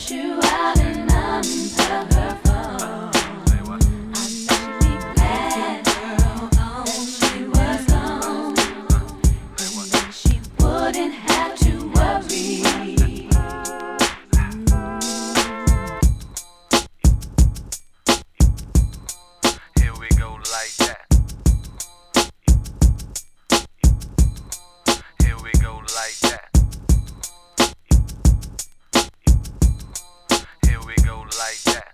you out and unplug her phone. I bet you'd be glad that she was gone, and then she wouldn't have to worry. Here we go like that. Here we go like that. Here we go like that.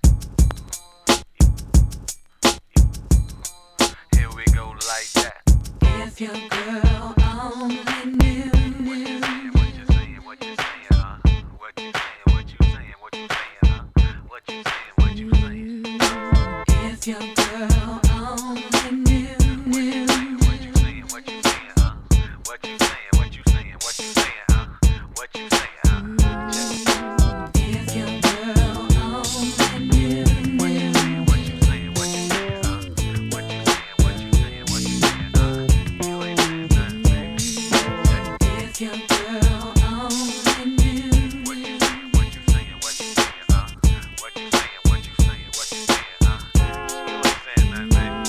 Here we go like that. If your girl only knew. What you saying, huh? What you saying, huh? What you saying? If your girl only knew. What you saying, huh? What you saying, huh? What you saying, huh? If your girl only knew. What you saying, huh? What you saying, huh? You ain't saying nothing, baby. If your girl only knew. What you saying, huh? What you saying, huh? You ain't saying nothing, baby.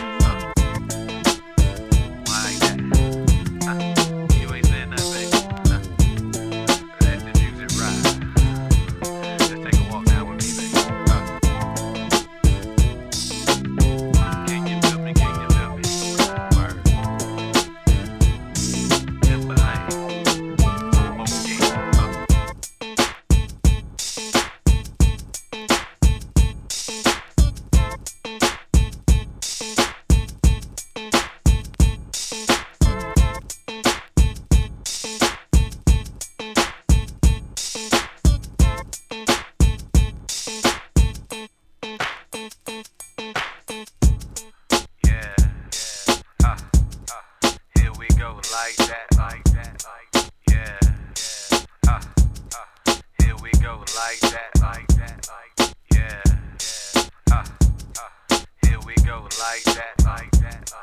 Why like that? You ain't saying nothing, baby. Let the music ride. Just take a walk down with me, baby. Can you feel me? Word. Timberlake. Yeah. Here we go like that. Yeah. Here we go like that. Yeah. Here we go like that.